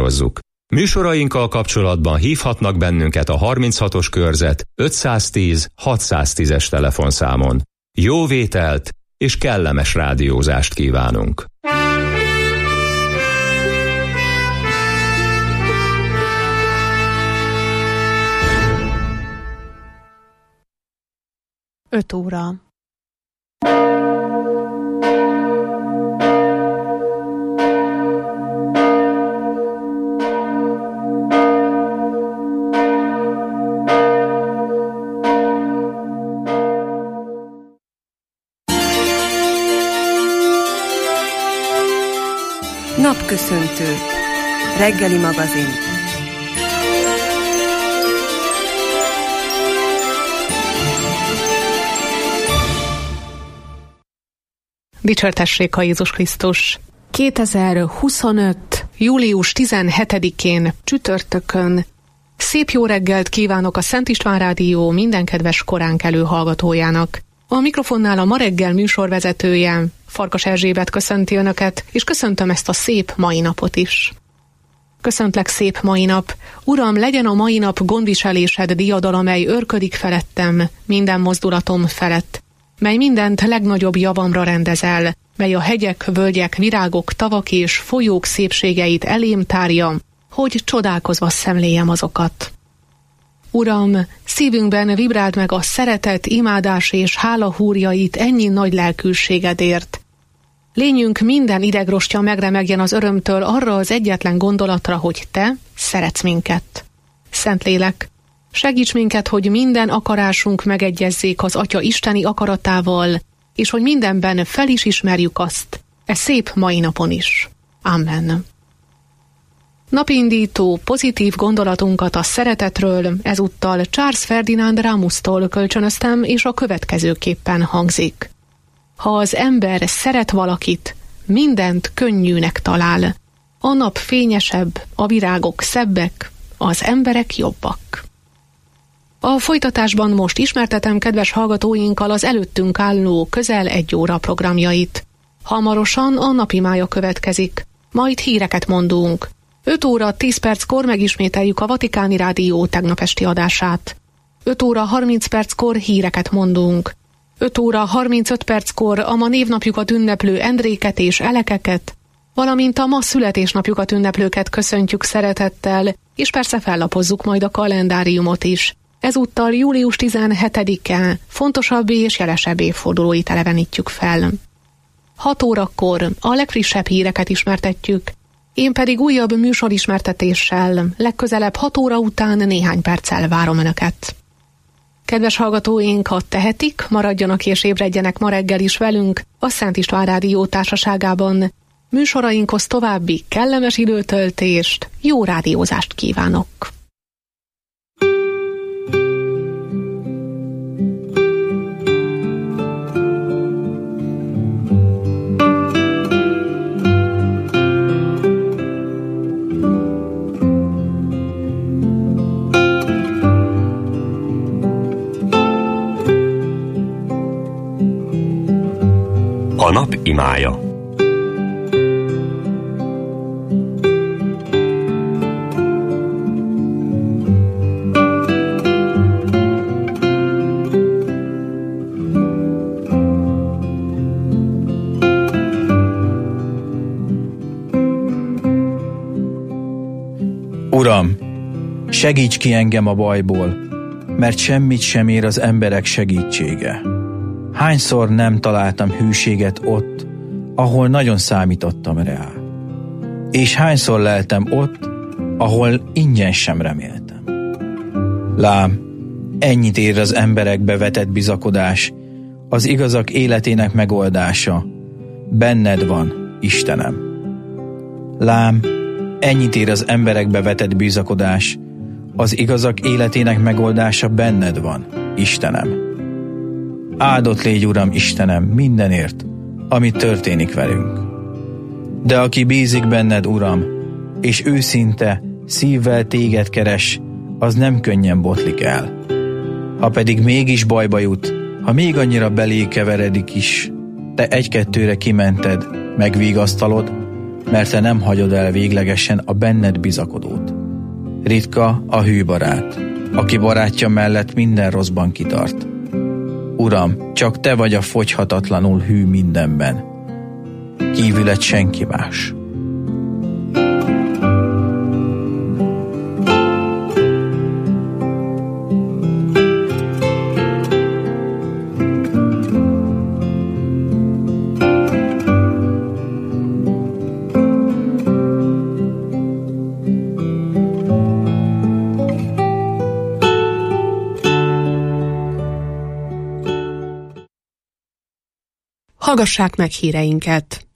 sugározzuk. Műsorainkkal kapcsolatban hívhatnak bennünket a 36-os körzet 510 610-es telefonszámon. Jó vételt és kellemes rádiózást kívánunk! Öt óra. Napköszöntő. Reggeli magazin. Dicsértessék a Jézus Krisztus! 2025. július 17-én csütörtökön szép jó reggelt kívánok a Szent István Rádió minden kedves koránkelő hallgatójának. A mikrofonnál a ma reggel műsorvezetője, Farkas Erzsébet köszönti Önöket, és köszöntöm ezt a szép mai napot is. Köszöntlek, szép mai nap! Uram, legyen a mai nap gondviselésed diadal, amely őrködik felettem, minden mozdulatom felett, mely mindent legnagyobb javamra rendezel, mely a hegyek, völgyek, virágok, tavak és folyók szépségeit elém tárja, hogy csodálkozva szemléljem azokat. Uram, szívünkben vibráld meg a szeretet, imádás és hála húrjait ennyi nagy lelkűségedért. Lényünk minden idegrostja megremegjen az örömtől arra az egyetlen gondolatra, hogy Te szeretsz minket. Szentlélek, segíts minket, hogy minden akarásunk megegyezzék az Atya isteni akaratával, és hogy mindenben fel is ismerjük azt, e szép mai napon is. Amen. Napindító, pozitív gondolatunkat a szeretetről ezúttal Charles Ferdinand Ramustól kölcsönöztem, és a következőképpen hangzik. Ha az ember szeret valakit, mindent könnyűnek talál. A nap fényesebb, a virágok szebbek, az emberek jobbak. A folytatásban most ismertetem kedves hallgatóinkkal az előttünk álló közel 1 óra programjait. Hamarosan a napimája következik, majd híreket mondunk. 5 óra 10 perckor megismételjük a Vatikáni Rádió tegnap esti adását. 5 óra 30 perckor híreket mondunk. 5 óra 35 perckor a ma névnapjukat ünneplő Endréket és Elekeket, valamint a ma születésnapjukat ünneplőket köszöntjük szeretettel, és persze fellapozzuk majd a kalendáriumot is. Ezúttal július 17-e fontosabb és jelesebb évfordulóit elevenítjük fel. 6 órakor a legfrissebb híreket ismertetjük, én pedig újabb műsorismertetéssel legközelebb 6 óra után néhány perccel várom Önöket. Kedves hallgatóink, ha tehetik, maradjanak és ébredjenek ma reggel is velünk a Szent István Rádió társaságában. Műsorainkhoz további kellemes időtöltést, jó rádiózást kívánok! A nap imája. Uram, segíts ki engem a bajból, mert semmit sem ér az emberek segítsége. Hányszor nem találtam hűséget ott, ahol nagyon számítottam rá. És hányszor leltem ott, ahol ingyen sem reméltem. Lám, ennyit ér az emberekbe vetett bizakodás, az igazak életének megoldása. Benned van, Istenem. Lám, ennyit ér az emberekbe vetett bizakodás, az igazak életének megoldása benned van, Istenem. Áldott légy, Uram, Istenem, mindenért, ami történik velünk. De aki bízik benned, Uram, és őszinte szívvel téged keres, az nem könnyen botlik el. Ha pedig mégis bajba jut, ha még annyira belé keveredik is, te 1-2-re kimented, megvigasztalod, mert te nem hagyod el véglegesen a benned bizakodót. Ritka a hű barát, aki barátja mellett minden rosszban kitart. Uram, csak te vagy a fogyhatatlanul hű mindenben. Kívüled senki más. Hallgassák meg híreinket!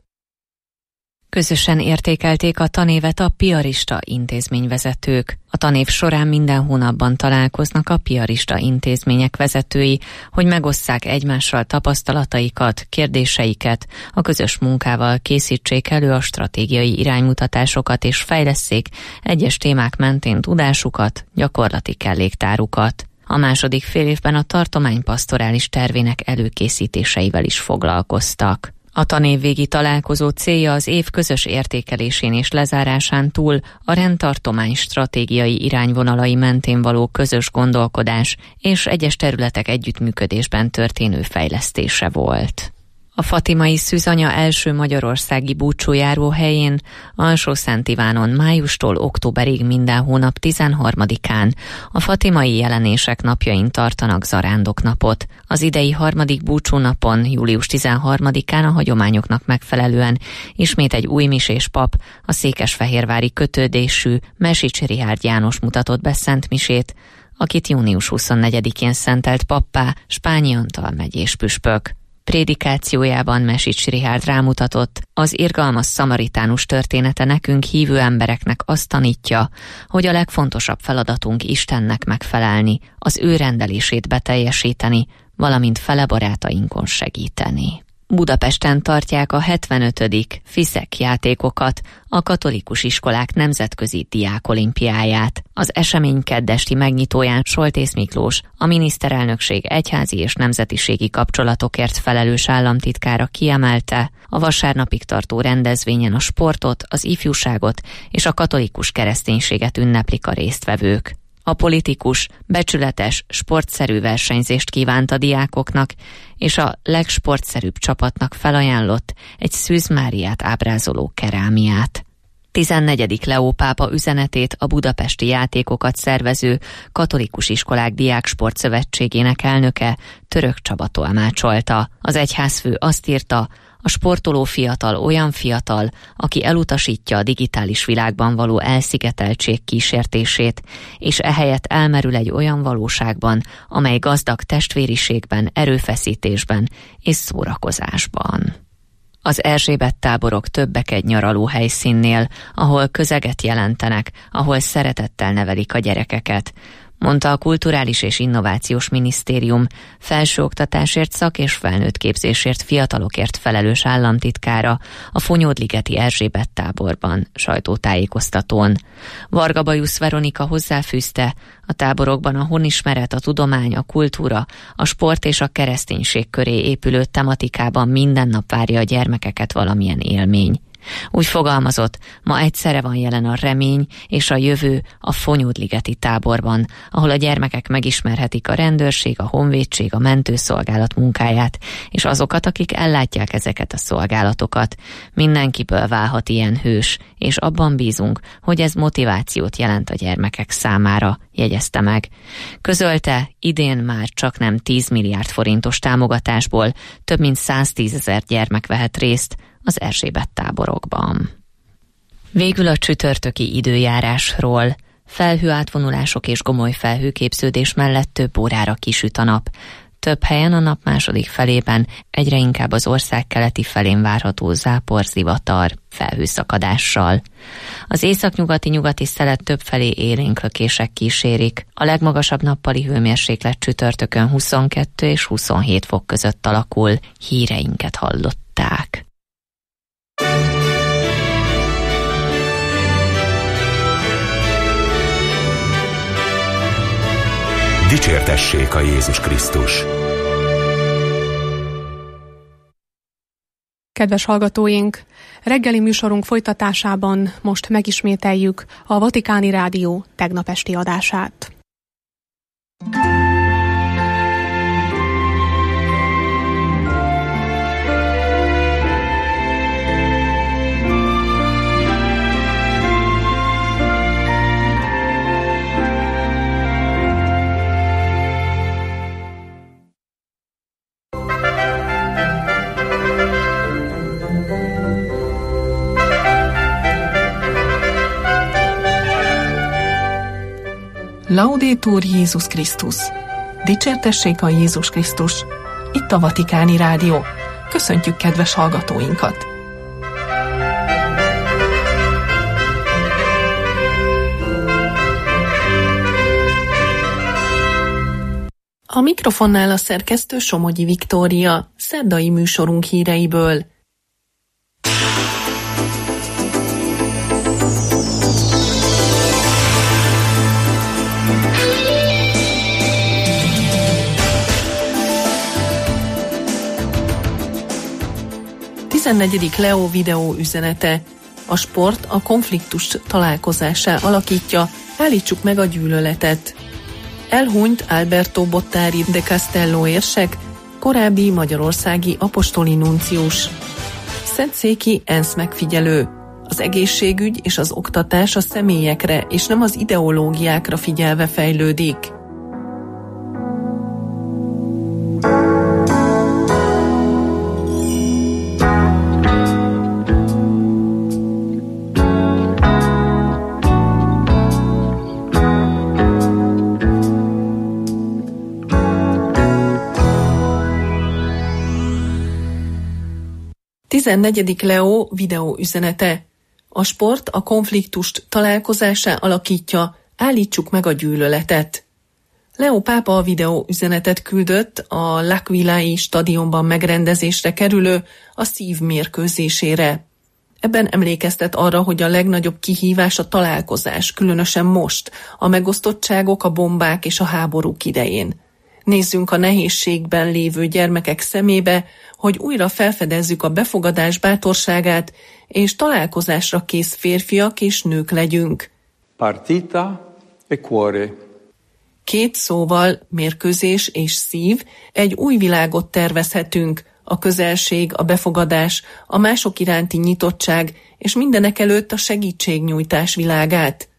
Közösen értékelték a tanévet a piarista intézményvezetők. A tanév során minden hónapban találkoznak a piarista intézmények vezetői, hogy megosszák egymással tapasztalataikat, kérdéseiket, a közös munkával készítsék elő a stratégiai iránymutatásokat és fejlesszék egyes témák mentén tudásukat, gyakorlati kelléktárukat. A második félévben a tartomány pasztorális tervének előkészítéseivel is foglalkoztak. A tanévvégi találkozó célja az év közös értékelésén és lezárásán túl a rendtartomány stratégiai irányvonalai mentén való közös gondolkodás és egyes területek együttműködésben történő fejlesztése volt. A fatimai szűzanya első magyarországi búcsújáró helyén Alsó-Szent Ivánon májustól októberig minden hónap 13-án a fatimai jelenések napjain tartanak zarándoknapot. Az idei harmadik búcsúnapon, július 13-án a hagyományoknak megfelelően ismét egy új misés pap, a székesfehérvári kötődésű Mesics Rihárd János mutatott be szentmisét, akit június 24-én szentelt pappá Spányi Antal megyés püspök. Prédikációjában Mesics Rihárd rámutatott, az irgalmas szamaritánus története nekünk hívő embereknek azt tanítja, hogy a legfontosabb feladatunk Istennek megfelelni, az ő rendelését beteljesíteni, valamint fele barátainkon segíteni. Budapesten tartják a 75. FISZEK játékokat, a katolikus iskolák nemzetközi diákolimpiáját. Az esemény keddesti megnyitóján Soltész Miklós, a miniszterelnökség egyházi és nemzetiségi kapcsolatokért felelős államtitkára kiemelte, a vasárnapig tartó rendezvényen a sportot, az ifjúságot és a katolikus kereszténységet ünneplik a résztvevők. A politikus becsületes, sportszerű versenyzést kívánt a diákoknak, és a legsportszerűbb csapatnak felajánlott egy Szűz Máriát ábrázoló kerámiát. 14. Leó pápa üzenetét a budapesti játékokat szervező Katolikus Iskolák Diáksportszövetségének elnöke, Török Csaba tolmácsolta. Az egyházfő azt írta, a sportoló fiatal olyan fiatal, aki elutasítja a digitális világban való elszigeteltség kísértését, és ehelyett elmerül egy olyan valóságban, amely gazdag testvériségben, erőfeszítésben és szórakozásban. Az Erzsébet-táborok többek egy nyaraló helyszínnél, ahol közeget jelentenek, ahol szeretettel nevelik a gyerekeket, mondta a Kulturális és Innovációs Minisztérium felsőoktatásért, szak- és felnőttképzésért, fiatalokért felelős államtitkára a Fonyódligeti Erzsébet-táborban sajtótájékoztatón. Varga Bajusz Veronika hozzáfűzte, a táborokban a honismeret, a tudomány, a kultúra, a sport és a kereszténység köré épülő tematikában minden nap várja a gyermekeket valamilyen élmény. Úgy fogalmazott, ma egyszerre van jelen a remény és a jövő a Fonyódligeti táborban, ahol a gyermekek megismerhetik a rendőrség, a honvédség, a mentőszolgálat munkáját, és azokat, akik ellátják ezeket a szolgálatokat. Mindenkiből válhat ilyen hős, és abban bízunk, hogy ez motivációt jelent a gyermekek számára, jegyezte meg. Közölte, idén már csak nem 10 milliárd forintos támogatásból több mint 110 000 gyermek vehet részt az Erzsébet-táborokban. Végül a csütörtöki időjárásról. Felhőátvonulások és gomoly felhőképződés mellett több órára kisüt a nap. Több helyen a nap második felében egyre inkább az ország keleti felén várható zápor, zivatar, felhőszakadással. Az északnyugati szelet többfelé élénk lökések kísérik. A legmagasabb nappali hőmérséklet csütörtökön 22 és 27 fok között alakul. Híreinket hallották. Dicsértessék a Jézus Krisztus! Kedves hallgatóink! Reggeli műsorunk folytatásában most megismételjük a Vatikáni Rádió tegnap esti adását. Laudetur Jézus Krisztus! Dicsértessék a Jézus Krisztus! Itt a Vatikáni Rádió. Köszöntjük kedves hallgatóinkat! A mikrofonnál a szerkesztő Somogyi Viktória, szerdai műsorunk híreiből. A 14. Leo videó üzenete. A sport a konfliktus találkozásá alakítja, állítsuk meg a gyűlöletet. Elhunyt Alberto Bottari de Castello érsek, korábbi magyarországi apostoli nuncius. Szentszéki ENSZ megfigyelő. Az egészségügy és az oktatás a személyekre és nem az ideológiákra figyelve fejlődik. A 14. Leo videó üzenete. A sport a konfliktust találkozásá alakítja, állítsuk meg a gyűlöletet. Leo pápa a videó üzenetet küldött a L'Aquilai stadionban megrendezésre kerülő a szív mérkőzésére. Ebben emlékeztet arra, hogy a legnagyobb kihívás a találkozás, különösen most, a megosztottságok, a bombák és a háborúk idején. Nézzünk a nehézségben lévő gyermekek szemébe, hogy újra felfedezzük a befogadás bátorságát, és találkozásra kész férfiak és nők legyünk. Partita e cuore. Két szóval, mérkőzés és szív, egy új világot tervezhetünk, a közelség, a befogadás, a mások iránti nyitottság, és mindenekelőtt a segítségnyújtás világát.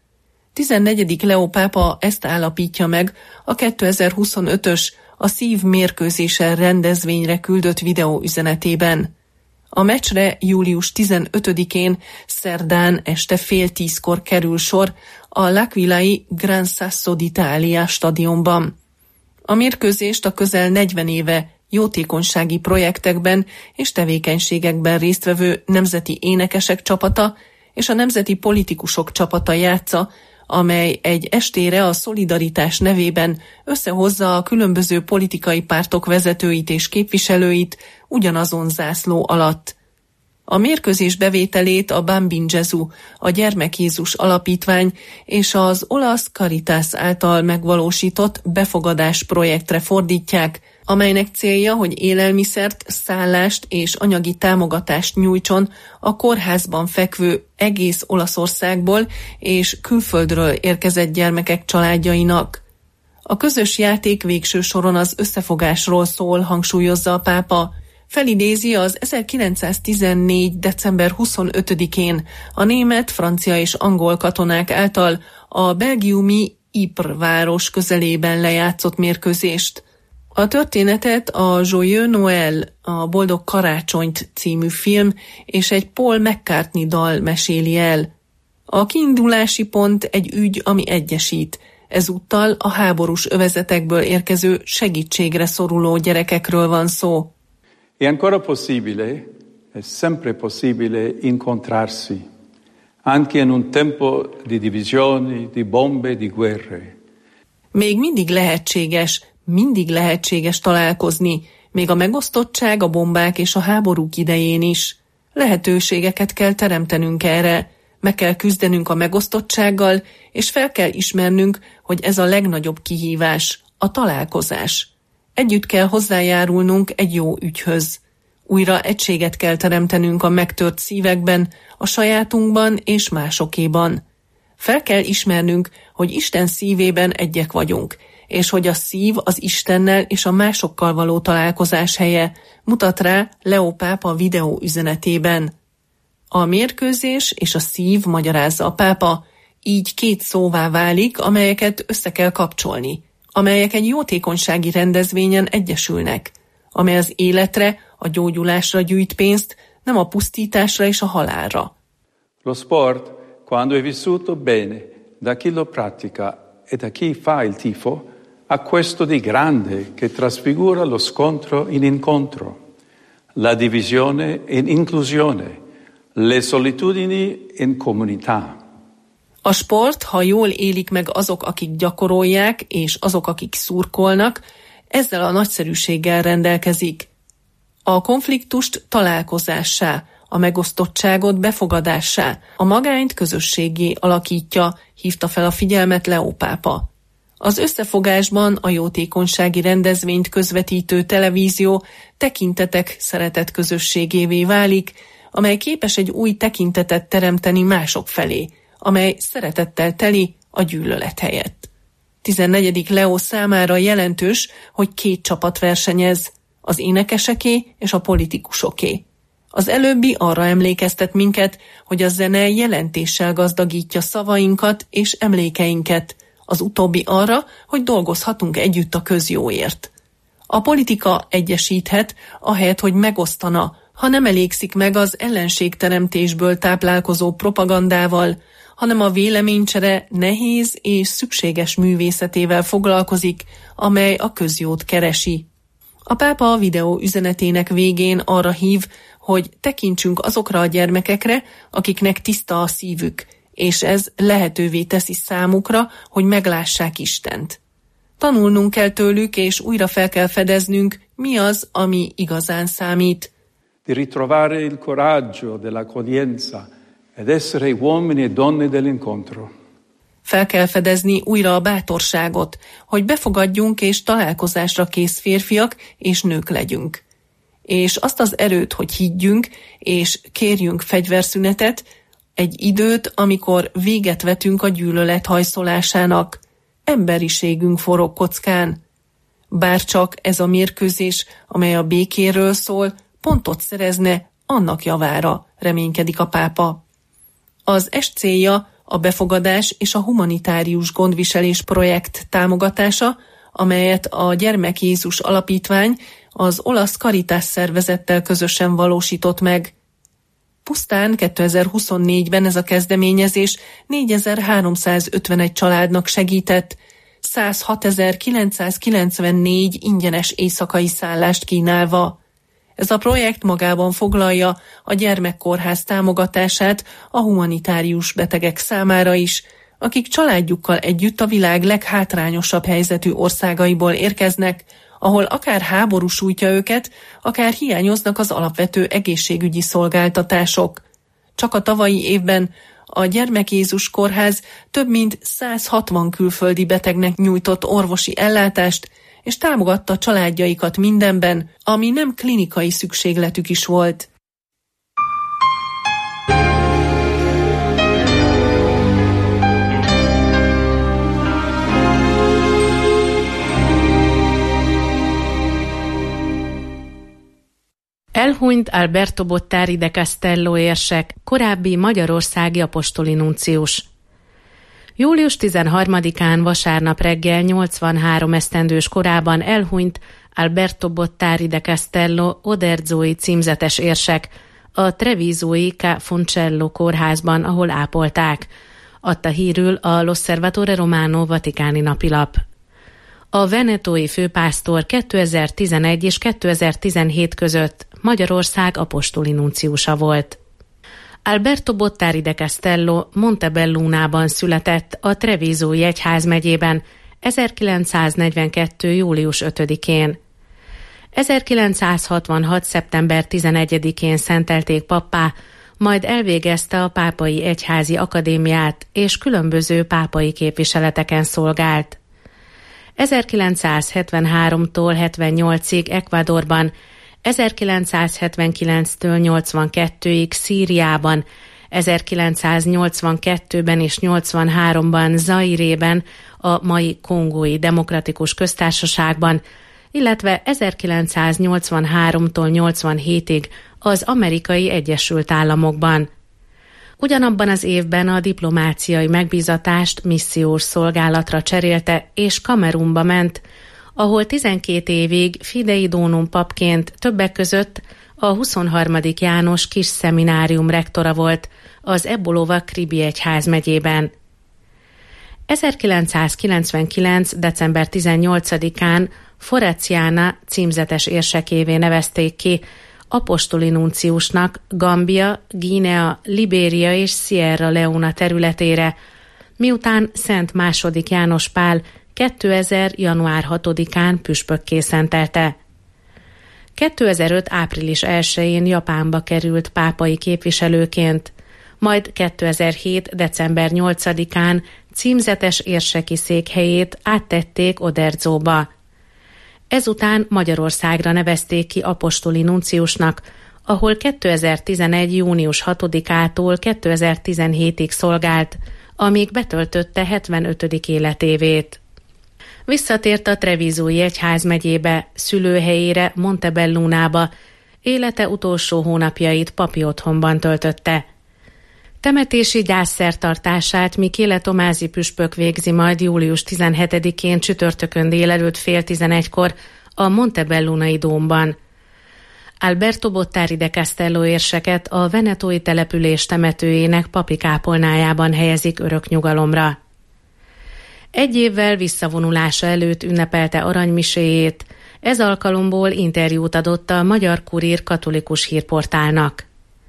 14. Leo pápa ezt állapítja meg a 2025-ös a szív mérkőzése rendezvényre küldött videóüzenetében. A meccsre július 15-én szerdán este 9:30 kerül sor a L'Aquilai Gran Sasso d'Italia stadionban. A mérkőzést a közel 40 éve jótékonysági projektekben és tevékenységekben résztvevő nemzeti énekesek csapata és a nemzeti politikusok csapata játsza, amely egy estére a szolidaritás nevében összehozza a különböző politikai pártok vezetőit és képviselőit ugyanazon zászló alatt. A mérkőzés bevételét a Bambin Gesù, a Gyermek Jézus Alapítvány és az olasz Caritas által megvalósított befogadás projektre fordítják, amelynek célja, hogy élelmiszert, szállást és anyagi támogatást nyújtson a kórházban fekvő egész Olaszországból és külföldről érkezett gyermekek családjainak. A közös játék végső soron az összefogásról szól, hangsúlyozza a pápa. Felidézi az 1914. december 25-én a német, francia és angol katonák által a belgiumi Ypres város közelében lejátszott mérkőzést. A történetet a Joyeux Noël, a Boldog Karácsonyt című film és egy Paul McCartney dal meséli el. A kiindulási pont egy ügy, ami egyesít. Ezúttal a háborús övezetekből érkező segítségre szoruló gyerekekről van szó. È ancora possibile, è sempre possibile incontrarsi, anche in un tempo di divisioni, di bombe, di guerre. Még mindig lehetséges találkozni, még a megosztottság, a bombák és a háborúk idején is. Lehetőségeket kell teremtenünk erre, meg kell küzdenünk a megosztottsággal, és fel kell ismernünk, hogy ez a legnagyobb kihívás, a találkozás. Együtt kell hozzájárulnunk egy jó ügyhöz. Újra egységet kell teremtenünk a megtört szívekben, a sajátunkban és másokéban. Fel kell ismernünk, hogy Isten szívében egyek vagyunk, és hogy a szív az Istennel és a másokkal való találkozás helye, mutat rá Leó pápa videó üzenetében. A mérkőzés és a szív, magyarázza a pápa, így két szóvá válik, amelyeket össze kell kapcsolni, amelyek egy jótékonysági rendezvényen egyesülnek, amely az életre, a gyógyulásra gyűjt pénzt, nem a pusztításra és a halálra. Lo sport, quando è vissuto bene da chi lo pratica e da chi fa il tifo, ha questo di grande che trasfigura lo scontro in incontro, la divisione in inclusione, le solitudini in comunità. A sport, ha jól élik meg azok, akik gyakorolják, és azok, akik szurkolnak, ezzel a nagyszerűséggel rendelkezik. A konfliktust találkozássá, a megosztottságot befogadássá, a magányt közösséggé alakítja, hívta fel a figyelmet Leó pápa. Az összefogásban a jótékonysági rendezvényt közvetítő televízió tekintetek szeretet közösségévé válik, amely képes egy új tekintetet teremteni mások felé, amely szeretettel teli a gyűlölet helyett. 14. Leó számára jelentős, hogy két csapat versenyez, az énekeseké és a politikusoké. Az előbbi arra emlékeztet minket, hogy a zene jelentéssel gazdagítja szavainkat és emlékeinket, az utóbbi arra, hogy dolgozhatunk együtt a közjóért. A politika egyesíthet, ahelyett, hogy megosztana, ha nem elégszik meg az ellenségteremtésből táplálkozó propagandával, hanem a véleménycsere nehéz és szükséges művészetével foglalkozik, amely a közjót keresi. A pápa a videó üzenetének végén arra hív, hogy tekintsünk azokra a gyermekekre, akiknek tiszta a szívük, és ez lehetővé teszi számukra, hogy meglássák Istent. Tanulnunk kell tőlük, és újra fel kell fedeznünk, mi az, ami igazán számít. Di ritrovare il coraggio dell'accoglienza ed essere uomini e donne dell'incontro. Fel kell fedezni újra a bátorságot, hogy befogadjunk és találkozásra kész férfiak és nők legyünk. És azt az erőt, hogy higgyünk és kérjünk fegyverszünetet, egy időt, amikor véget vetünk a gyűlölet hajszolásának. Emberiségünk forog kockán. Bárcsak ez a mérkőzés, amely a békéről szól, pontot szerezne annak javára, reménykedik a pápa. Az est célja a befogadás és a humanitárius gondviselés projekt támogatása, amelyet a Gyermek Jézus Alapítvány az olasz Caritas szervezettel közösen valósított meg. Pusztán 2024-ben ez a kezdeményezés 4351 családnak segített, 106.994 ingyenes éjszakai szállást kínálva. Ez a projekt magában foglalja a gyermekkórház támogatását a humanitárius betegek számára is, akik családjukkal együtt a világ leghátrányosabb helyzetű országaiból érkeznek, ahol akár háború sújtja őket, akár hiányoznak az alapvető egészségügyi szolgáltatások. Csak a tavalyi évben a Gyermek Jézus Kórház több mint 160 külföldi betegnek nyújtott orvosi ellátást, és támogatta családjaikat mindenben, ami nem klinikai szükségletük is volt. Elhunyt Alberto Bottari de Castello érsek, korábbi magyarországi apostoli nuncius. Július 13-án vasárnap reggel 83 esztendős korában elhunyt Alberto Bottari de Castello oderzói címzetes érsek a trevisói Ca' Foncello kórházban, ahol ápolták, adta hírül a L'Osservatore Romano vatikáni napilap. A venetói főpásztor 2011 és 2017 között Magyarország apostoli nunciusa volt. Alberto Bottari de Castello Montebellunában született a trevisói egyházmegyében 1942. július 5-én. 1966. szeptember 11-én szentelték pappá, majd elvégezte a Pápai Egyházi Akadémiát és különböző pápai képviseleteken szolgált. 1973-tól 78-ig Ecuadorban, 1979-től 82-ig Szíriában, 1982-ben és 83-ban Zairében, a mai Kongói Demokratikus Köztársaságban, illetve 1983-tól 87-ig az Amerikai Egyesült Államokban. Ugyanabban az évben a diplomáciai megbízatást missziós szolgálatra cserélte és Kamerunba ment, ahol 12 évig fidei donum papként többek között a 23. János Kis Szeminárium rektora volt az Ebolova Kribi egyházmegyében. 1999. december 18-án Foraciana címzetes érsekévé nevezték ki apostoli nunciusnak Gambia, Guinea, Libéria és Sierra Leone területére, miután Szent II. János Pál 2000. január 6-án püspökké szentelte. 2005. április 1-én Japánba került pápai képviselőként, majd 2007. december 8-án címzetes érseki székhelyét áttették Oderzóba. Ezután Magyarországra nevezték ki apostoli nunciusnak, ahol 2011. június 6-ától 2017-ig szolgált, amíg betöltötte 75. életévét. Visszatért a Trevisói egyházmegyébe, szülőhelyére, Montebellunába, élete utolsó hónapjait papi otthonban töltötte. Temetési gyászszertartását Michele Tomási püspök végzi majd július 17-én csütörtökön délelőtt 10:30-kor a Montebellunai dómban. Alberto Bottari de Castello érseket a venetói település temetőjének papi kápolnájában helyezik örök nyugalomra. Egy évvel visszavonulása előtt ünnepelte aranymiséjét, ez alkalomból interjút adott a Magyar Kurír katolikus hírportálnak.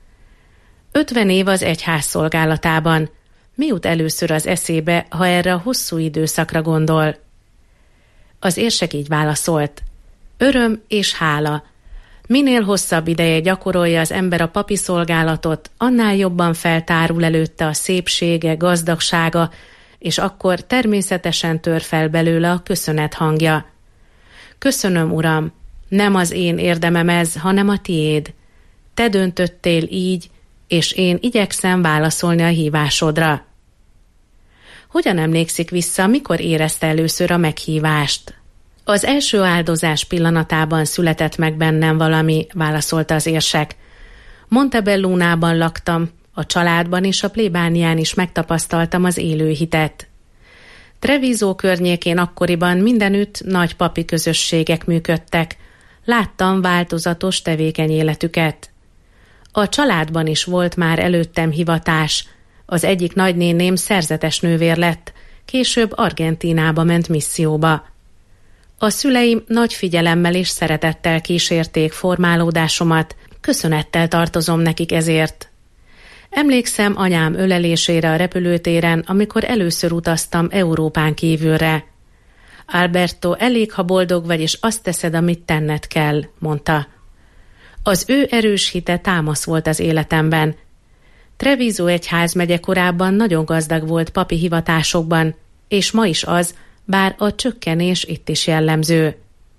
50 év az egyház szolgálatában. Mi jut először az eszébe, ha erre a hosszú időszakra gondol? Az érsek így válaszolt. Öröm és hála. Minél hosszabb ideje gyakorolja az ember a papi szolgálatot, annál jobban feltárul előtte a szépsége, gazdagsága, és akkor természetesen tör fel belőle a köszönet hangja. Köszönöm, Uram, nem az én érdemem ez, hanem a tiéd. Te döntöttél így, és én igyekszem válaszolni a hívásodra. Hogyan emlékszik vissza, mikor érezte először a meghívást? Az első áldozás pillanatában született meg bennem valami, válaszolta az érsek. Montebellunában laktam, a családban és a plébánián is megtapasztaltam az élő hitet. Treviso környékén akkoriban mindenütt nagy papi közösségek működtek. Láttam változatos tevékeny életüket. A családban is volt már előttem hivatás. Az egyik nagynéném szerzetes nővér lett, később Argentínába ment misszióba. A szüleim nagy figyelemmel és szeretettel kísérték formálódásomat, köszönettel tartozom nekik ezért. Emlékszem anyám ölelésére a repülőtéren, amikor először utaztam Európán kívülre. Alberto, elég, ha boldog vagy, és azt teszed, amit tenned kell, mondta. Az ő erős hite támasz volt az életemben. Treviso egyházmegye korábban nagyon gazdag volt papi hivatásokban, és ma is az, bár a csökkenés itt is jellemző.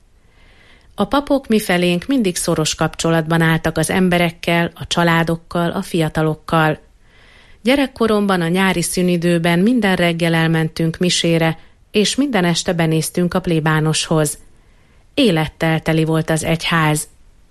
A papok mifelénk mindig szoros kapcsolatban álltak az emberekkel, a családokkal, a fiatalokkal. Gyerekkoromban a nyári szünidőben minden reggel elmentünk misére, és minden este benéztünk a plébánoshoz. Élettel teli volt az egyház.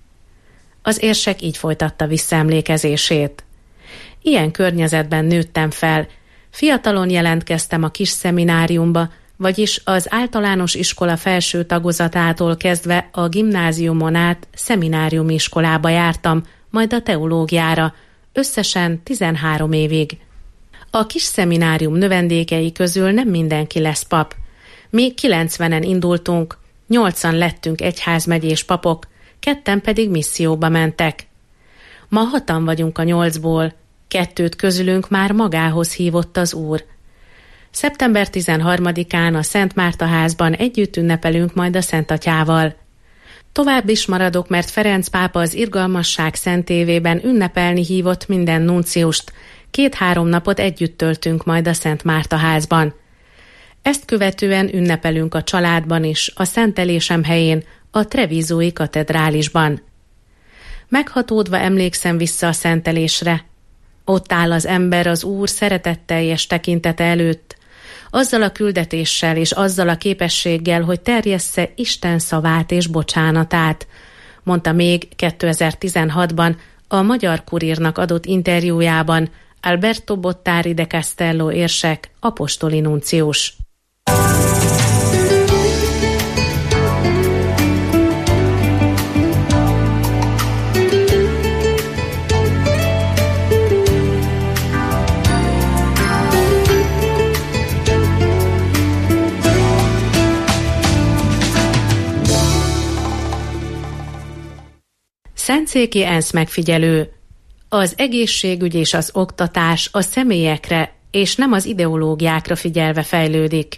Az érsek így folytatta visszaemlékezését. Ilyen környezetben nőttem fel. Fiatalon jelentkeztem a kis szemináriumba, vagyis az általános iskola felső tagozatától kezdve a gimnáziumon át szemináriumi iskolába jártam, majd a teológiára, összesen 13 évig. A kis szeminárium növendékei közül nem mindenki lesz pap. Mi 90-en indultunk, 8-an lettünk egyházmegyés papok, 2 pedig misszióba mentek. Ma 6-an vagyunk a 8-ból, 2 közülünk már magához hívott az Úr. Szeptember 13-án a Szent Márta házban együtt ünnepelünk majd a Szent Atyával. Tovább is maradok, mert Ferenc pápa az Irgalmasság szentévében ünnepelni hívott minden nunciust. 2-3 napot együtt töltünk majd a Szent Márta házban. Ezt követően ünnepelünk a családban is, a szentelésem helyén, a Trevisói katedrálisban. Meghatódva emlékszem vissza a szentelésre. Ott áll az ember az Úr szeretetteljes tekintete előtt, azzal a küldetéssel és azzal a képességgel, hogy terjessze Isten szavát és bocsánatát, mondta még 2016-ban a Magyar Kurírnak adott interjújában Alberto Bottari de Castello érsek, apostoli nuncius. Szentszéki ENSZ megfigyelő. Az egészségügy és az oktatás a személyekre és nem az ideológiákra figyelve fejlődik.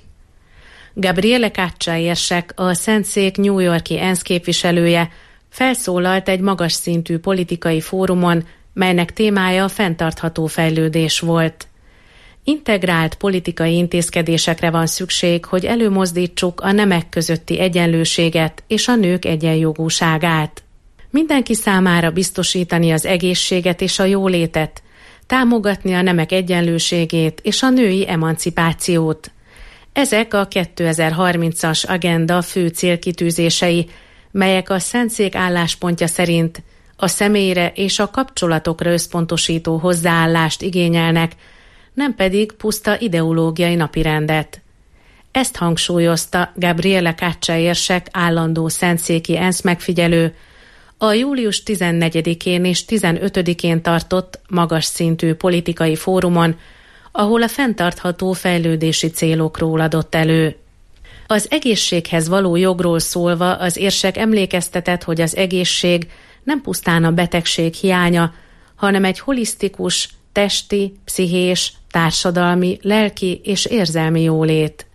Gabriele Caccia érsek, a Szentszék New York-i ENSZ képviselője felszólalt egy magas szintű politikai fórumon, melynek témája a fenntartható fejlődés volt. Integrált politikai intézkedésekre van szükség, hogy előmozdítsuk a nemek közötti egyenlőséget és a nők egyenjogúságát. Mindenki számára biztosítani az egészséget és a jólétet, támogatni a nemek egyenlőségét és a női emancipációt. Ezek a 2030-as agenda fő célkitűzései, melyek a Szentszék álláspontja szerint a személyre és a kapcsolatokra összpontosító hozzáállást igényelnek, nem pedig puszta ideológiai napirendet. Ezt hangsúlyozta Gabriele Caccia érsek, állandó szentszéki ENSZ megfigyelő, a július 14-én és 15-én tartott magas szintű politikai fórumon, ahol a fenntartható fejlődési célokról adott elő. Az egészséghez való jogról szólva az érsek emlékeztetett, hogy az egészség nem pusztán a betegség hiánya, hanem egy holisztikus, testi, pszichés, társadalmi, lelki és érzelmi jólét.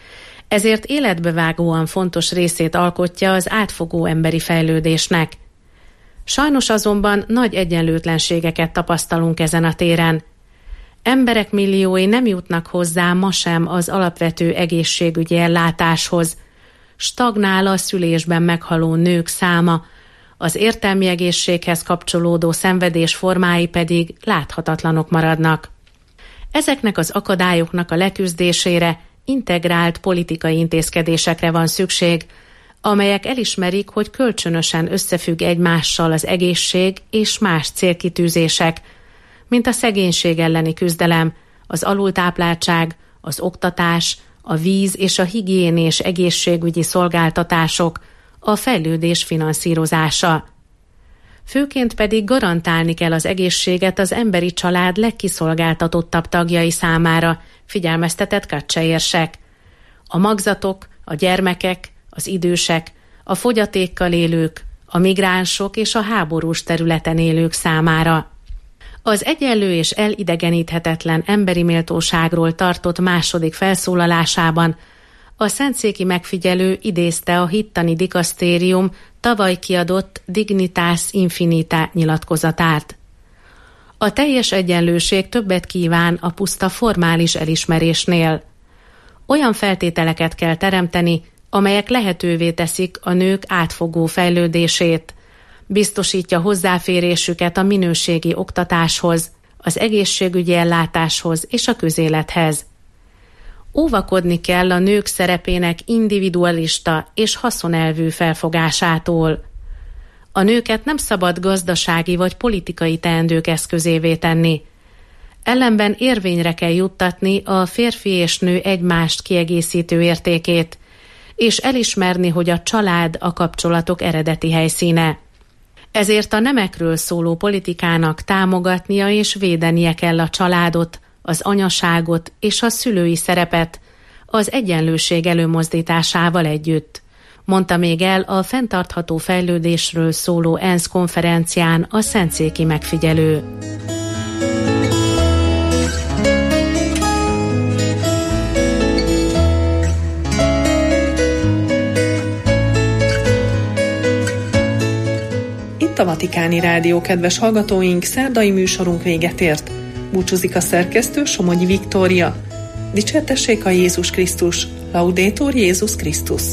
Ezért életbevágóan fontos részét alkotja az átfogó emberi fejlődésnek. Sajnos azonban nagy egyenlőtlenségeket tapasztalunk ezen a téren. Emberek milliói nem jutnak hozzá ma sem az alapvető egészségügyi ellátáshoz. Stagnál a szülésben meghaló nők száma, az értelmi egészséghez kapcsolódó szenvedés formái pedig láthatatlanok maradnak. Ezeknek az akadályoknak a leküzdésére integrált politikai intézkedésekre van szükség, amelyek elismerik, hogy kölcsönösen összefügg egymással az egészség és más célkitűzések, mint a szegénység elleni küzdelem, az alultápláltság, az oktatás, a víz és a higiénés egészségügyi szolgáltatások, a fejlődés finanszírozása. Főként pedig garantálni kell az egészséget az emberi család legkiszolgáltatottabb tagjai számára, figyelmeztetett Caccia érsek. A magzatok, a gyermekek, az idősek, a fogyatékkal élők, a migránsok és a háborús területen élők számára. Az egyenlő és elidegeníthetetlen emberi méltóságról tartott második felszólalásában a szentszéki megfigyelő idézte a hittani dikasztérium tavaly kiadott Dignitas Infinita nyilatkozatát. A teljes egyenlőség többet kíván a puszta formális elismerésnél. Olyan feltételeket kell teremteni, amelyek lehetővé teszik a nők átfogó fejlődését, biztosítja hozzáférésüket a minőségi oktatáshoz, az egészségügyi ellátáshoz és a közélethez. Óvakodni kell a nők szerepének individualista és haszonelvű felfogásától. A nőket nem szabad gazdasági vagy politikai teendők eszközévé tenni. Ellenben érvényre kell juttatni a férfi és nő egymást kiegészítő értékét, és elismerni, hogy a család a kapcsolatok eredeti helyszíne. Ezért a nemekről szóló politikának támogatnia és védenie kell a családot, az anyaságot és a szülői szerepet az egyenlőség előmozdításával együtt, mondta még el a fenntartható fejlődésről szóló ENSZ konferencián a szentszéki megfigyelő. Itt a Vatikáni Rádió, kedves hallgatóink, szerdai műsorunk véget ért. Búcsúzik a szerkesztő, Somogyi Viktória. Dicsértessék a Jézus Krisztus, Laudetur Jézus Krisztus.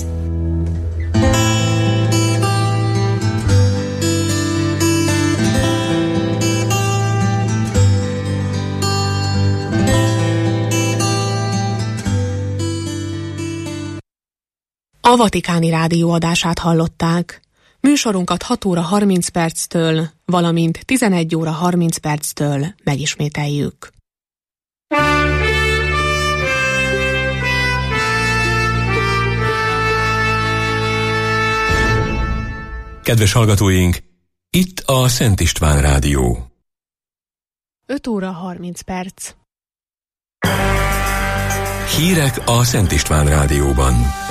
A Vatikáni Rádió adását hallották. Műsorunkat 6 óra 30 perctől, valamint 11 óra 30 perctől megismételjük. Kedves hallgatóink, itt a Szent István Rádió. 5 óra 30 perc. Hírek a Szent István Rádióban.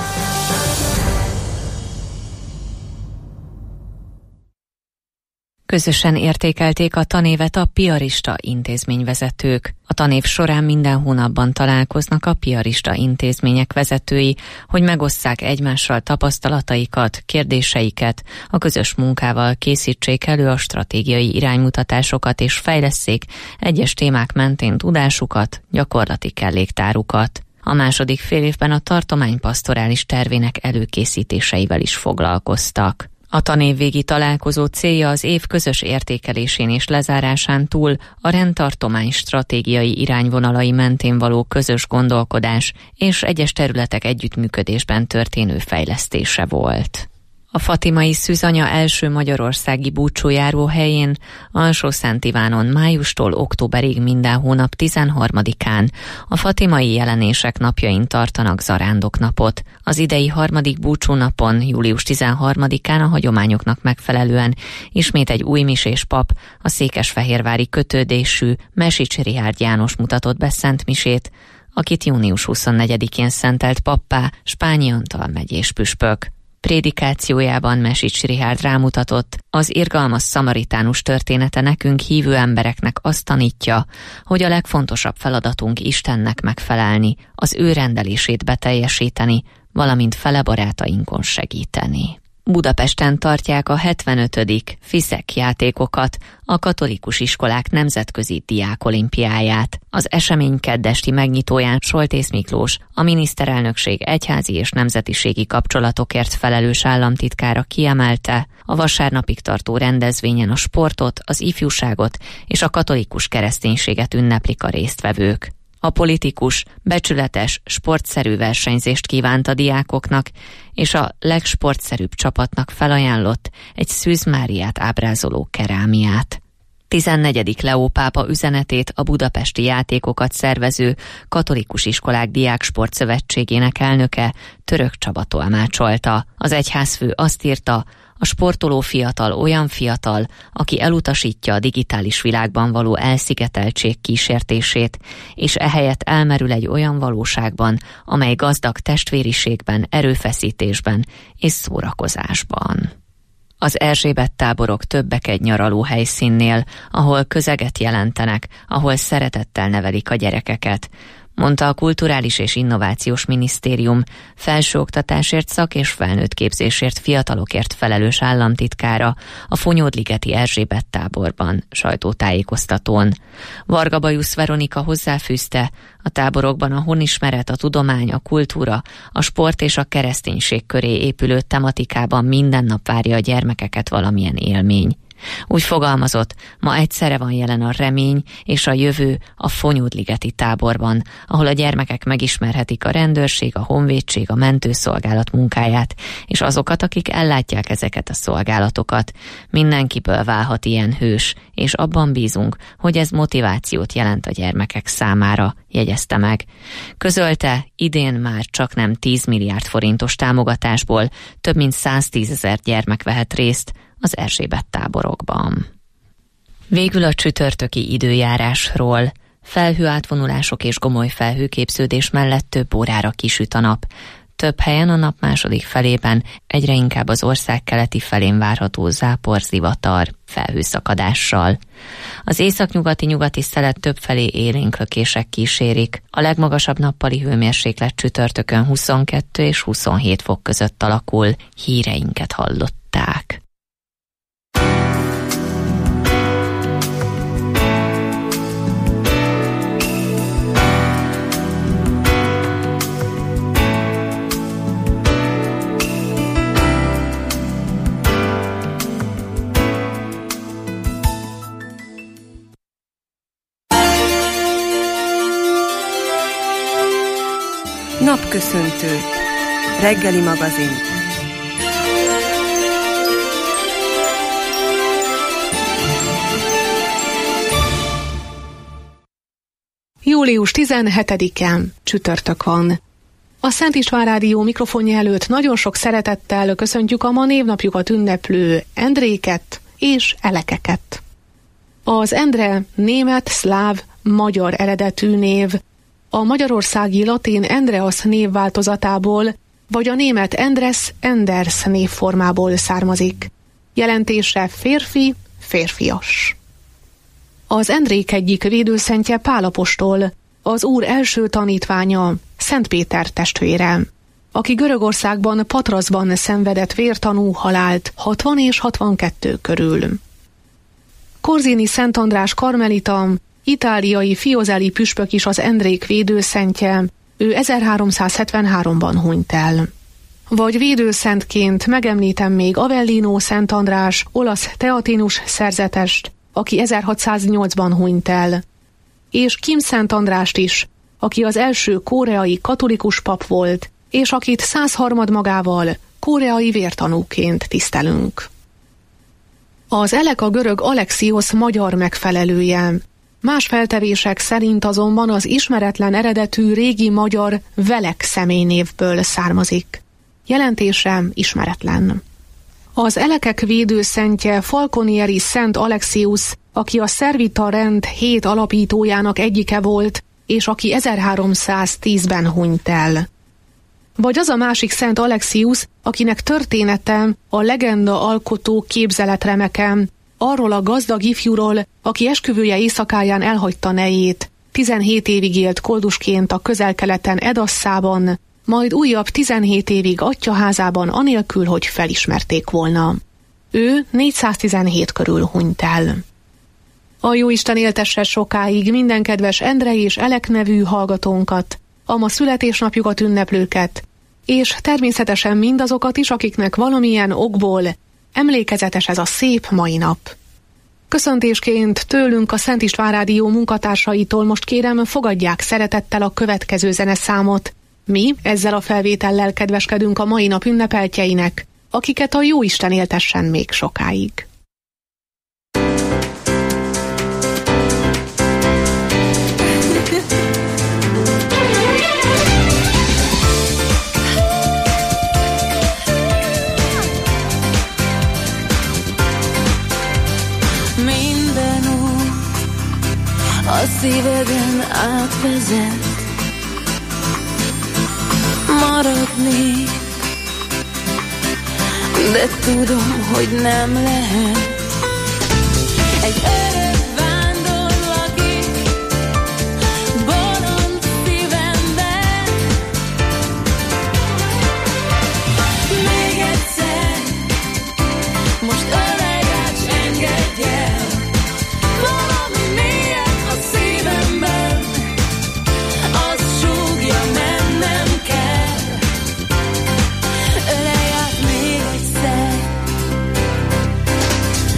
Közösen értékelték a tanévet a piarista intézményvezetők. A tanév során minden hónapban találkoznak a piarista intézmények vezetői, hogy megosszák egymással tapasztalataikat, kérdéseiket, a közös munkával készítsék elő a stratégiai iránymutatásokat és fejlesszék egyes témák mentén tudásukat, gyakorlati kelléktárukat. A második félévben a tartomány pasztorális tervének előkészítéseivel is foglalkoztak. A tanévvégi találkozó célja az év közös értékelésén és lezárásán túl a rendtartomány stratégiai irányvonalai mentén való közös gondolkodás és egyes területek együttműködésben történő fejlesztése volt. A fatimai szűzanya első magyarországi búcsújáró helyén Alsó-Szent Ivánon májustól októberig minden hónap 13-án a fatimai jelenések napjain tartanak zarándoknapot. Az idei harmadik búcsúnapon, július 13-án a hagyományoknak megfelelően ismét egy új misés pap, a székesfehérvári kötődésű Mesics Richárd János mutatott be szentmisét, akit június 24-én szentelt pappá Spányi Antal megyés püspök. Prédikációjában Mesics Richárd rámutatott, az irgalmas szamaritánus története nekünk hívő embereknek azt tanítja, hogy a legfontosabb feladatunk Istennek megfelelni, az ő rendelését beteljesíteni, valamint fele barátainkon segíteni. Budapesten tartják a 75. FISZEK játékokat, a katolikus iskolák nemzetközi diákolimpiáját. Az esemény keddesti megnyitóján Soltész Miklós, a miniszterelnökség egyházi és nemzetiségi kapcsolatokért felelős államtitkára kiemelte, a vasárnapig tartó rendezvényen a sportot, az ifjúságot és a katolikus kereszténységet ünneplik a résztvevők. A politikus becsületes, sportszerű versenyzést kívánt a diákoknak, és a legsportszerűbb csapatnak felajánlott egy Szűz Máriát ábrázoló kerámiát. 14. Leó pápa üzenetét a budapesti játékokat szervező Katolikus Iskolák Diáksportszövetségének elnöke, Török Csaba tolmácsolta. Az egyházfő azt írta, a sportoló fiatal olyan fiatal, aki elutasítja a digitális világban való elszigeteltség kísértését, és ehelyett elmerül egy olyan valóságban, amely gazdag testvériségben, erőfeszítésben és szórakozásban. Az Erzsébet táborok többek egy nyaraló helyszínnél, ahol közeget jelentenek, ahol szeretettel nevelik a gyerekeket, mondta a Kulturális és Innovációs Minisztérium felsőoktatásért, szak- és felnőttképzésért, fiatalokért felelős államtitkára a Fonyódligeti Erzsébet táborban sajtótájékoztatón. Varga Bajusz Veronika hozzáfűzte, a táborokban a honismeret, a tudomány, a kultúra, a sport és a kereszténység köré épülő tematikában minden nap várja a gyermekeket valamilyen élmény. Úgy fogalmazott, ma egyszerre van jelen a remény és a jövő a Fonyódligeti táborban, ahol a gyermekek megismerhetik a rendőrség, a honvédség, a mentőszolgálat munkáját, és azokat, akik ellátják ezeket a szolgálatokat. Mindenkiből válhat ilyen hős, és abban bízunk, hogy ez motivációt jelent a gyermekek számára, jegyezte meg. Közölte, idén már csaknem 10 milliárd forintos támogatásból több mint 110 000 gyermek vehet részt az Erzsébet táborokban. Végül a csütörtöki időjárásról. Felhőátvonulások és gomoly felhőképződés mellett több órára kisüt a nap. Több helyen a nap második felében egyre inkább az ország keleti felén várható zápor, zivatar, felhőszakadással. Az északnyugati szelet többfelé élénk lökések kísérik. A legmagasabb nappali hőmérséklet csütörtökön 22 és 27 fok között alakul. Híreinket hallották. Napköszöntő. Reggeli magazin. Július 17-en csütörtök van. A Szent István Rádió mikrofonja előtt nagyon sok szeretettel köszöntjük a ma névnapjukat ünneplő Endréket és Elekeket. Az Endre német, szláv, magyar eredetű név, a magyarországi latin Andreas névváltozatából, vagy a német Endres, Enders névformából származik. Jelentése férfi, férfias. Az Endrék egyik védőszentje Pál apostol, az Úr első tanítványa, Szent Péter testvére, aki Görögországban Patraszban szenvedett vértanú halált 60 és 62 körül. Korzini Szent András karmelita, itáliai fiozeli püspök is az Endrék védőszentje, ő 1373-ban hunyt el. Vagy védőszentként megemlítem még Avellino Szent András, olasz teatinus szerzetest, aki 1608-ban hunyt el, és Kim Szent Andrást is, aki az első koreai katolikus pap volt, és akit 103 magával koreai vértanúként tisztelünk. Az Elek a görög Alexiosz magyar megfelelője. Más feltevések szerint azonban az ismeretlen eredetű régi magyar Velek személynévből származik. Jelentése ismeretlen. Az Elekek védőszentje Falconieri Szent Alexius, aki a Szervita rend 7 alapítójának egyike volt, és aki 1310-ben hunyt el. Vagy az a másik Szent Alexius, akinek története a legenda alkotó képzeletremeke, arról a gazdag ifjúról, aki esküvője éjszakáján elhagyta nejét, 17 évig élt koldusként a Közel-Keleten Edasszában, majd újabb 17 évig atyaházában anélkül, hogy felismerték volna. Ő 417 körül hunyt el. A Jóisten éltesse sokáig minden kedves Endre és Elek nevű hallgatónkat, a ma születésnapjukat ünneplőket, és természetesen mindazokat is, akiknek valamilyen okból emlékezetes ez a szép mai nap. Köszöntésként tőlünk a Szent István Rádió munkatársaitól most kérem, fogadják szeretettel a következő zeneszámot. Mi ezzel a felvétellel kedveskedünk a mai nap ünnepeltjeinek, akiket a Jóisten éltessen még sokáig. A szíveden átvezet, maradnék, de tudom, hogy nem lehet. Egy örök vándor lakik bolond szívemben. Még egyszer, most ölej át, s engedj el. Valami mélyet a szívemben, az súgja, mennem kell. Ölej át még egyszer.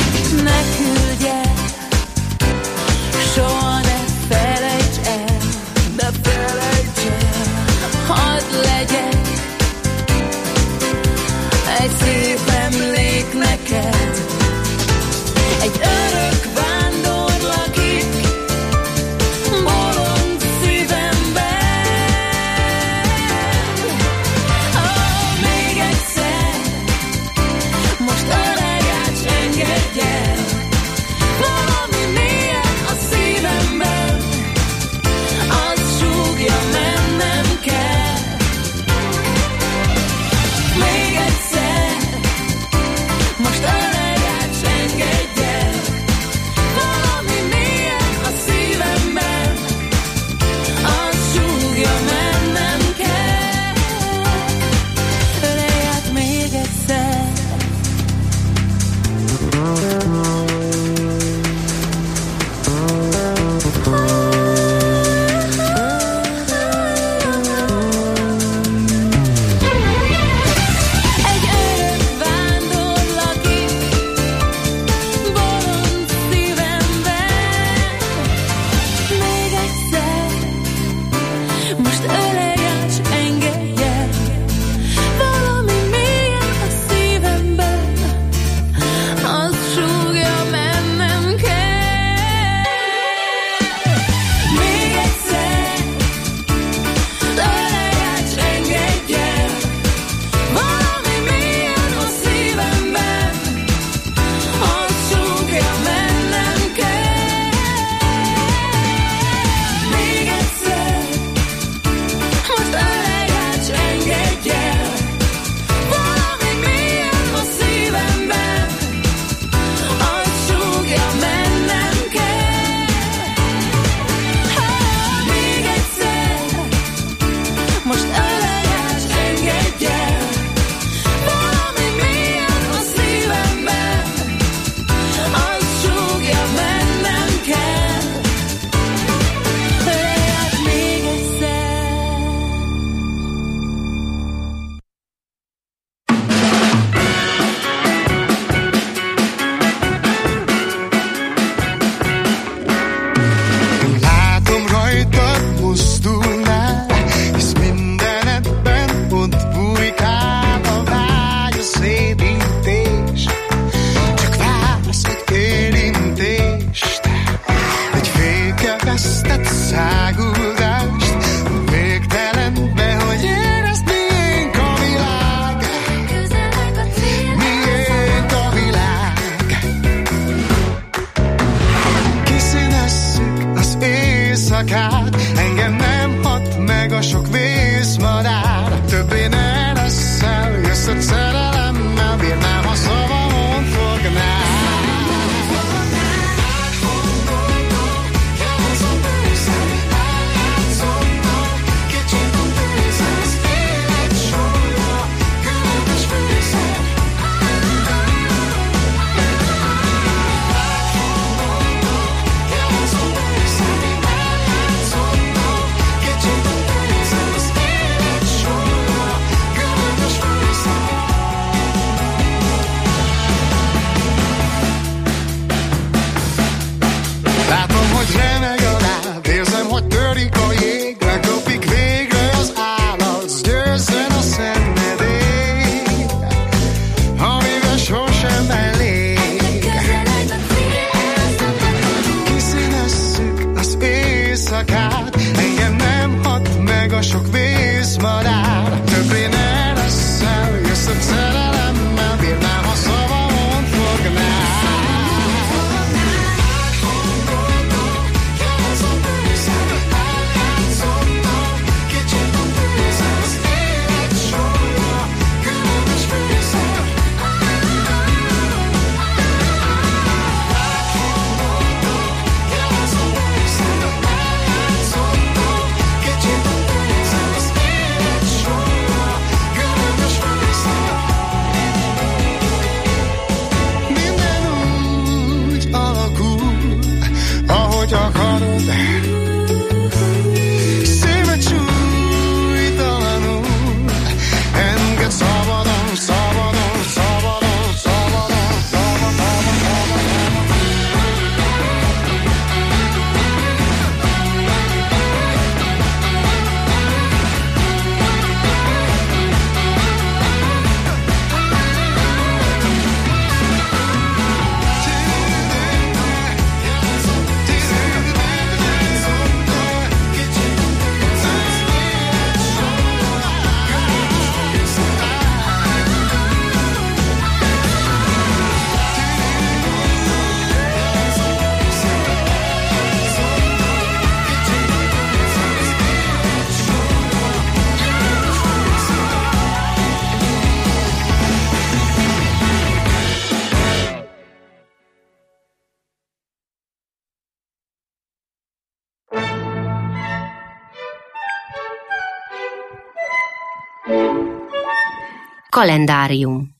Kalendárium.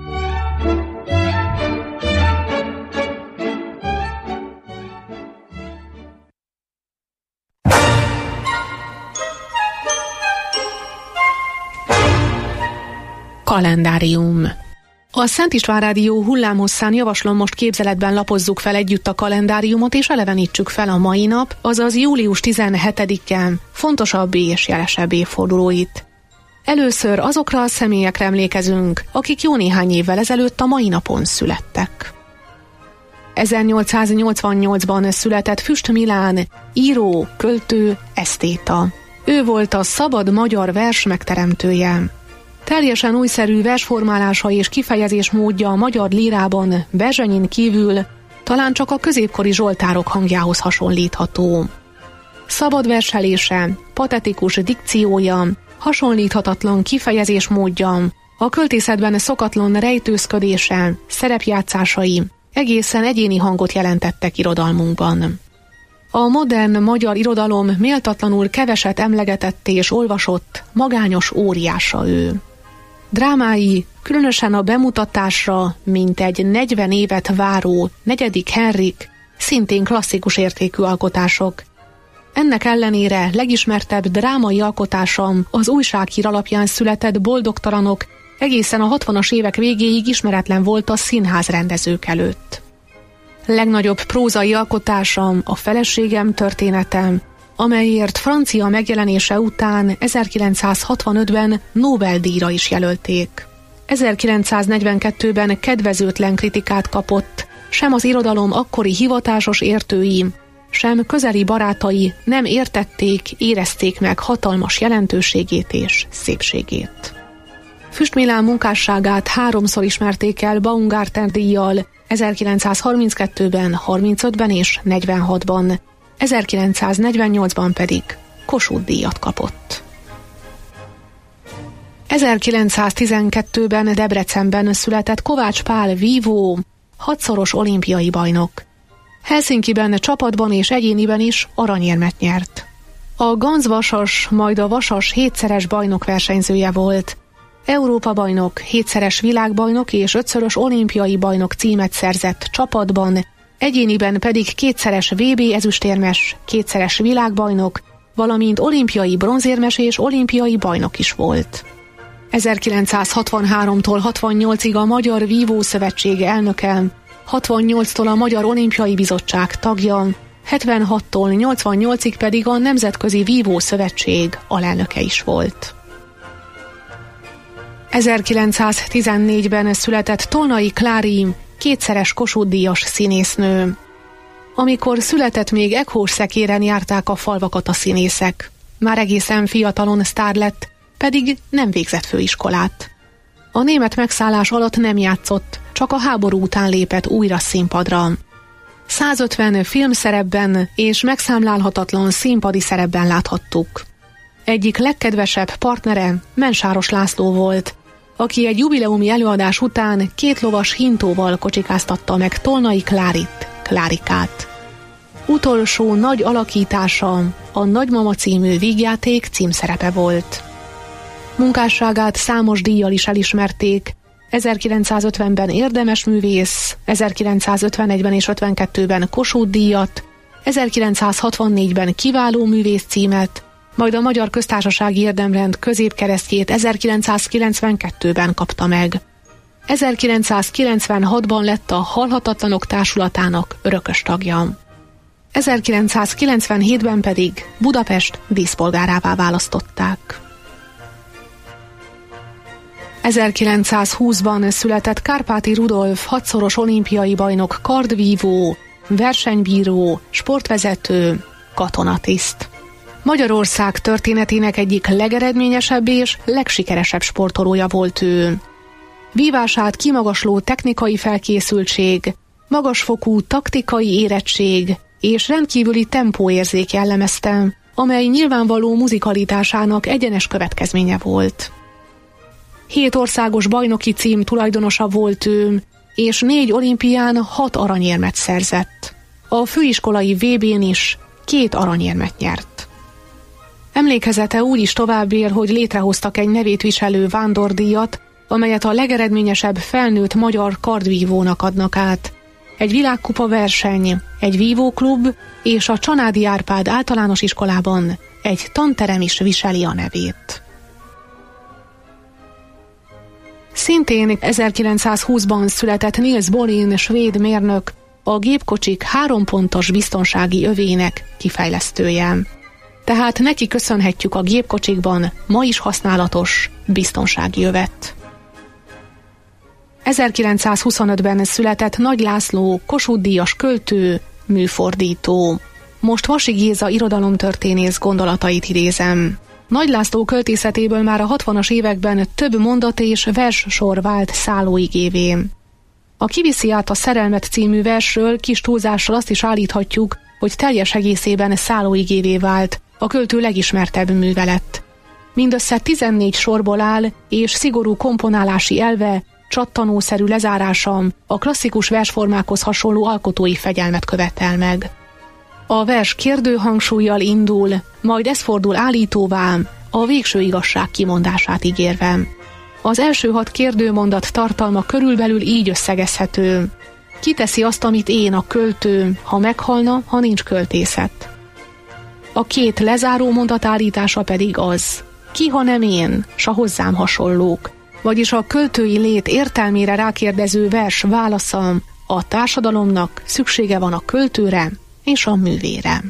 Kalendárium. A Szent István Rádió hullámhosszán javaslom, most képzeletben lapozzuk fel együtt a kalendáriumot, és elevenítsük fel a mai nap, azaz július 17-e fontosabb és jelesebb évfordulóit. Először azokra a személyekre emlékezünk, akik jó néhány évvel ezelőtt a mai napon születtek. 1888-ban született Füst Milán, író, költő, esztéta. Ő volt a szabad magyar vers megteremtője. Teljesen újszerű versformálása és kifejezés módja a magyar lírában Berzsenyin kívül talán csak a középkori zsoltárok hangjához hasonlítható. Szabad verselése, patetikus dikciója, hasonlíthatatlan kifejezés módja, a költészetben szokatlan rejtőzködése, szerepjátszásai egészen egyéni hangot jelentettek irodalmunkban. A modern magyar irodalom méltatlanul keveset emlegetett és olvasott, magányos óriása ő. Drámái, különösen a bemutatásra mintegy 40 évet váró 4. Henrik szintén klasszikus értékű alkotások. Ennek ellenére legismertebb drámai alkotása az újsághír alapján született Boldogtalanok egészen a 60-as évek végéig ismeretlen volt a színházrendezők előtt. Legnagyobb prózai alkotása a Feleségem történetem, amelyért francia megjelenése után 1965-ben Nobel-díjra is jelölték. 1942-ben kedvezőtlen kritikát kapott, sem az irodalom akkori hivatásos értői, sem közeli barátai nem értették, érezték meg hatalmas jelentőségét és szépségét. Füst Milán munkásságát 3-szor ismerték el Baumgarten-díjjal, 1932-ben, 35-ben és 46-ban, 1948-ban pedig Kossuth-díjat kapott. 1912-ben Debrecenben született Kovács Pál vívó, 6-szoros olimpiai bajnok. Helsinkiben csapatban és egyéniben is aranyérmet nyert. A Ganz-vasas, majd a vasas 7-szeres bajnok versenyzője volt. Európa-bajnok, 7-szeres világbajnok és 5-szörös olimpiai bajnok címet szerzett csapatban, egyéniben pedig 2-szeres VB ezüstérmes, 2-szeres világbajnok, valamint olimpiai bronzérmes és olimpiai bajnok is volt. 1963-tól 68-ig a Magyar Vívó Szövetség elnöke, 68-tól a Magyar Olimpiai Bizottság tagja, 76-tól 88-ig pedig a Nemzetközi Vívó Szövetség alelnöke is volt. 1914-ben született Tolnai Klári, 2-szeres Kossuth-díjas színésznő. Amikor született, még ekhós szekéren járták a falvakat a színészek. Már egészen fiatalon sztár lett, pedig nem végzett főiskolát. A német megszállás alatt nem játszott, csak a háború után lépett újra színpadra. 150 filmszerepben és megszámlálhatatlan színpadi szerepben láthattuk. Egyik legkedvesebb partnere Mensáros László volt, aki egy jubileumi előadás után 2 lovas hintóval kocsikáztatta meg Tolnai Klárit, Klárikát. Utolsó nagy alakítása a Nagymama című vígjáték címszerepe volt. Munkásságát számos díjjal is elismerték, 1950-ben érdemes művész, 1951-ben és 52-ben Kossuth-díjat, 1964-ben kiváló művész címet, majd a Magyar Köztársasági Érdemrend középkeresztjét 1992-ben kapta meg. 1996-ban lett a Halhatatlanok Társulatának örökös tagja. 1997-ben pedig Budapest díszpolgárává választották. 1920-ban született Kárpáti Rudolf, 6-szoros olimpiai bajnok, kardvívó, versenybíró, sportvezető, katonatiszt. Magyarország történetének egyik legeredményesebb és legsikeresebb sportolója volt ő. Vívását kimagasló technikai felkészültség, magasfokú taktikai érettség és rendkívüli tempóérzék jellemezte, amely nyilvánvaló muzikalitásának egyenes következménye volt. 7 országos bajnoki cím tulajdonosa volt ő, és 4 olimpián 6 aranyérmet szerzett. A főiskolai VB-n is 2 aranyérmet nyert. Emlékezete úgy is tovább él, hogy létrehoztak egy nevét viselő vándordíjat, amelyet a legeredményesebb felnőtt magyar kardvívónak adnak át. Egy világkupa verseny, egy vívóklub és a Csanádi Árpád általános iskolában egy tanterem is viseli a nevét. Szintén 1920-ban született Niels Bohlin, svéd mérnök, a gépkocsik 3 pontos biztonsági övének kifejlesztője. Tehát neki köszönhetjük a gépkocsikban ma is használatos biztonsági övet. 1925-ben született Nagy László, Kossuth-díjas költő, műfordító. Most Vasi Géza irodalomtörténész gondolatait idézem. Nagy László költészetéből már a 60-as években több mondat és verssor vált szállóigévé. A Kiviszi át a szerelmet című versről kis túlzással azt is állíthatjuk, hogy teljes egészében szállóigévé vált, a költő legismertebb műve lett. Mindössze 14 sorból áll, és szigorú komponálási elve, csattanószerű lezárása a klasszikus versformákhoz hasonló alkotói fegyelmet követel meg. A vers kérdőhangsúllyal indul, majd ez fordul állítóvá, a végső igazság kimondását ígérve. Az első 6 kérdőmondat tartalma körülbelül így összegezhető. Ki teszi azt, amit én, a költő, ha meghalna, ha nincs költészet? A 2 lezáró mondat állítása pedig az: ki, ha nem én, s a hozzám hasonlók? Vagyis a költői lét értelmére rákérdező vers válasza: a társadalomnak szüksége van a költőre és a művére.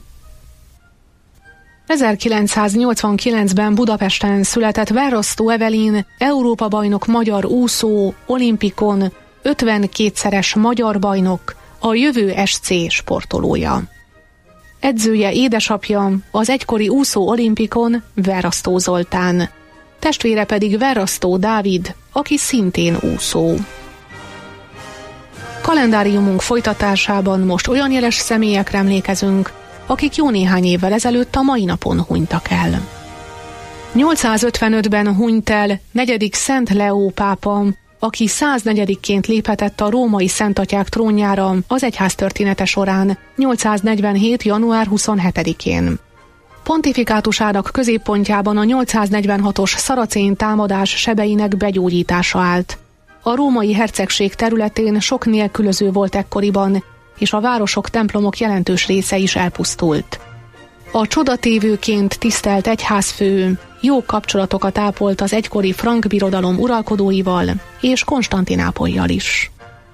1989-ben Budapesten született Verrasztó Evelin, Európa-bajnok magyar úszó, olimpikon, 52-szeres magyar bajnok, a jövő SC sportolója. Edzője, édesapja, az egykori úszó olimpikon Verrasztó Zoltán, testvére pedig Verrasztó Dávid, aki szintén úszó. Kalendáriumunk folytatásában most olyan jeles személyekre emlékezünk, akik jó néhány évvel ezelőtt a mai napon hunytak el. 855-ben hunyt el 4. Szent Leó pápa, aki 104-ként léphetett a római szentatyák trónjára az egyház története során 847. január 27-én. Pontifikátusának középpontjában a 846-os szaracén támadás sebeinek begyógyítása állt. A római hercegség területén sok nélkülöző volt ekkoriban, és a városok, templomok jelentős része is elpusztult. A csodatévőként tisztelt egyházfő jó kapcsolatokat ápolt az egykori frank birodalom uralkodóival és Konstantinápollyal is.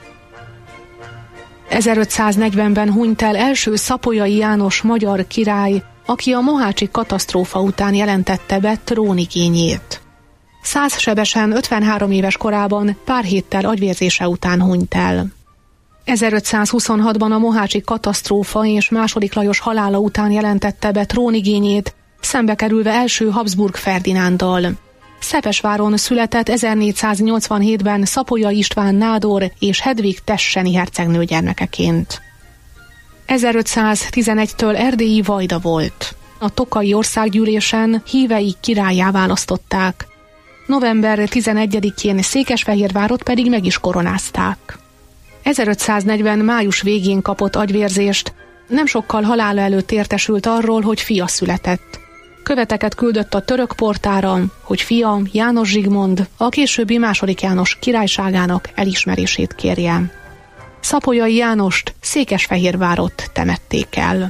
1540-ben hunyt el első Szapolyai János magyar király, aki a mohácsi katasztrófa után jelentette be trónigényét. 100 sebesen 53 éves korában pár héttel agyvérzése után hunyt el. 1526-ban a mohácsi katasztrófa és II. Lajos halála után jelentette be trónigényét, szembe kerülve első Habsburg Ferdinánddal. Szepesváron született 1487-ben Szapolyai István nádor és Hedvig tesseni hercegnő gyermekeként. 1511-től erdélyi vajda volt. A Tokaji országgyűlésen hívei királlyá választották. November 11-én Székesfehérvárot pedig meg is koronázták. 1540. május végén kapott agyvérzést, nem sokkal halála előtt értesült arról, hogy fia született. Követeket küldött a török portára, hogy fia, János Zsigmond, a későbbi II. János királyságának elismerését kérje. Szapolyai Jánost Székesfehérvárot temették el.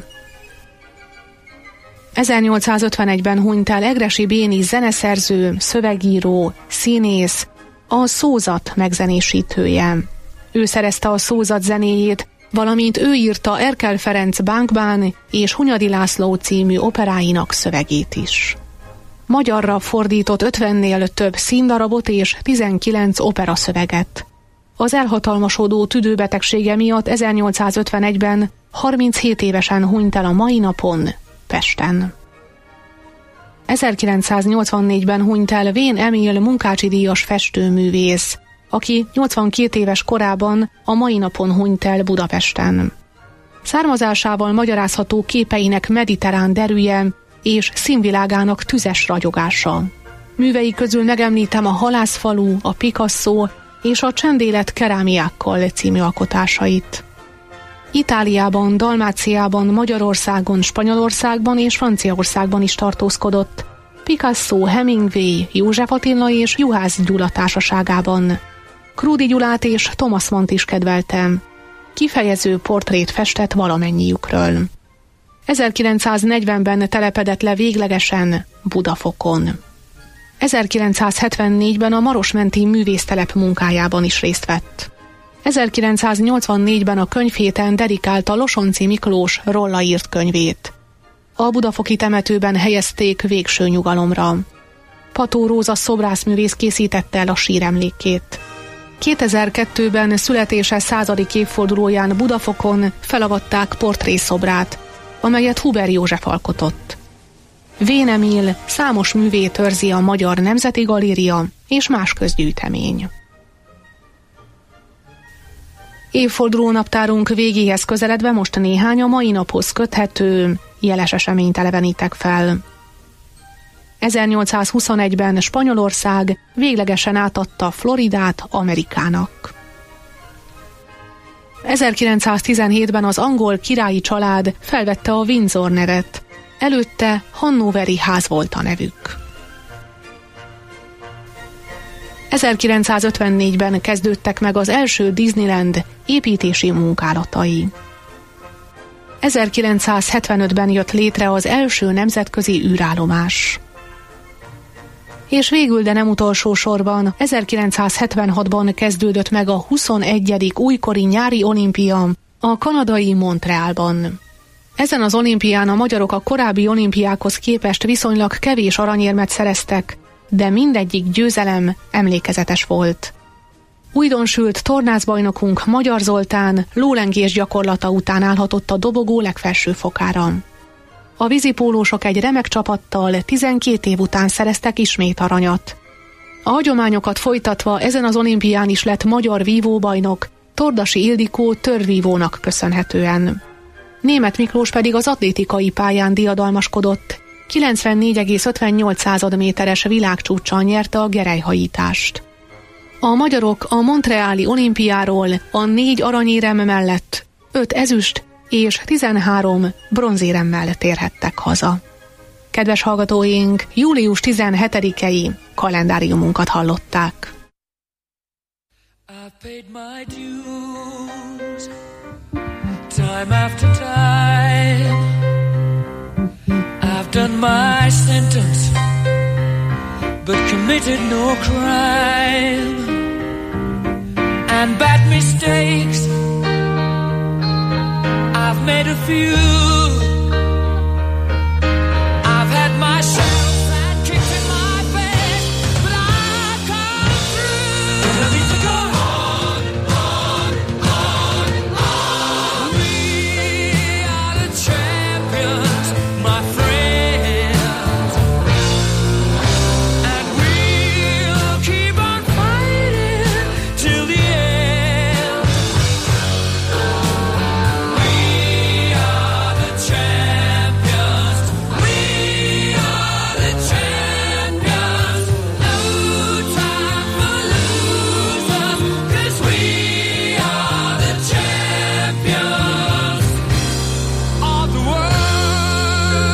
1851-ben hunyt el Egressy Béni zeneszerző, szövegíró, színész, a szózat megzenésítője. Ő szerezte a szózat zenéjét, valamint ő írta Erkel Ferenc Bánkbán és Hunyadi László című operáinak szövegét is. Magyarra fordított 50-nél több színdarabot és 19 operaszöveget. Az elhatalmasodó tüdőbetegsége miatt 1851-ben 37 évesen hunyt el a mai napon Pesten. 1984-ben hunyt el Vén Emil Munkácsi-díjas festőművész, aki 82 éves korában a mai napon hunyt el Budapesten. Származásával magyarázható képeinek mediterrán derűje és színvilágának tüzes ragyogása. Művei közül megemlítem a Halászfalu, a Picasso és a Csendélet kerámiákkal című alkotásait. Itáliában, Dalmáciában, Magyarországon, Spanyolországban és Franciaországban is tartózkodott. Picasso, Hemingway, József Attila és Juhász Gyula társaságában. Krúdy Gyulát és Thomas Mannt is kedveltem. Kifejező portrét festett valamennyiükről. 1940-ben telepedett le véglegesen Budafokon. 1974-ben a Marosmenti művésztelep munkájában is részt vett. 1984-ben a könyvhéten dedikálta Losonczy Miklós róla írt könyvét. A budafoki temetőben helyezték végső nyugalomra. Pató Róza szobrászművész készítette el a síremlékét. 2002-ben születése 100. évfordulóján Budafokon felavatták portrészobrát, amelyet Huber József alkotott. Vén Emil számos művét őrzi a Magyar Nemzeti Galéria és más közgyűjtemény. Évfordulónaptárunk végéhez közeledve most néhány a mai naphoz köthető jeles eseményt elevenítek fel. 1821-ben Spanyolország véglegesen átadta Floridát Amerikának. 1917-ben az angol királyi család felvette a Windsor nevet, előtte Hannoveri ház volt a nevük. 1954-ben kezdődtek meg az első Disneyland építési munkálatai. 1975-ben jött létre az első nemzetközi űrállomás. És végül, de nem utolsó sorban, 1976-ban kezdődött meg a 21. újkori nyári olimpia a kanadai Montrealban. Ezen az olimpián a magyarok a korábbi olimpiákhoz képest viszonylag kevés aranyérmet szereztek, de mindegyik győzelem emlékezetes volt. Újdonsült tornászbajnokunk Magyar Zoltán lólengés gyakorlata után állhatott a dobogó legfelső fokára. A vízipólósok egy remek csapattal 12 év után szereztek ismét aranyat. A hagyományokat folytatva ezen az olimpián is lett magyar vívóbajnok, Tordasi Ildikó törvívónak köszönhetően. Németh Miklós pedig az atlétikai pályán diadalmaskodott, 94,58 méteres világcsúccsal nyerte a gerelyhajítást. A magyarok a montreali olimpiáról a 4 aranyérem mellett 5 ezüst és 13 bronzéremmel térhettek haza. Kedves hallgatóink, július 17-i kalendáriumunkat hallották. I've paid my dues, time after time. I've done my sentence, but committed no crime. And bad mistakes, I've made a few. I've had my shells and kicked in my bed, but I've come through. And I need to go on, on, on, on. We are the champions, my friends, and we'll keep on fighting till the end. We are the champions. We are the champions. No time for losers, 'cause we are the champions of the world.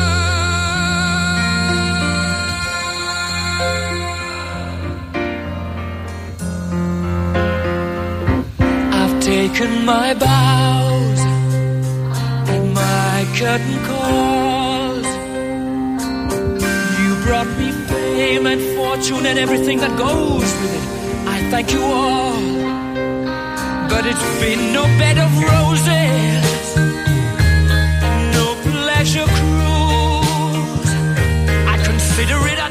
I've taken my bows and my curtain calls. You brought me fame and fortune and everything that goes with it. I thank you all, but it's been no bed of roses, no pleasure cruise. I consider it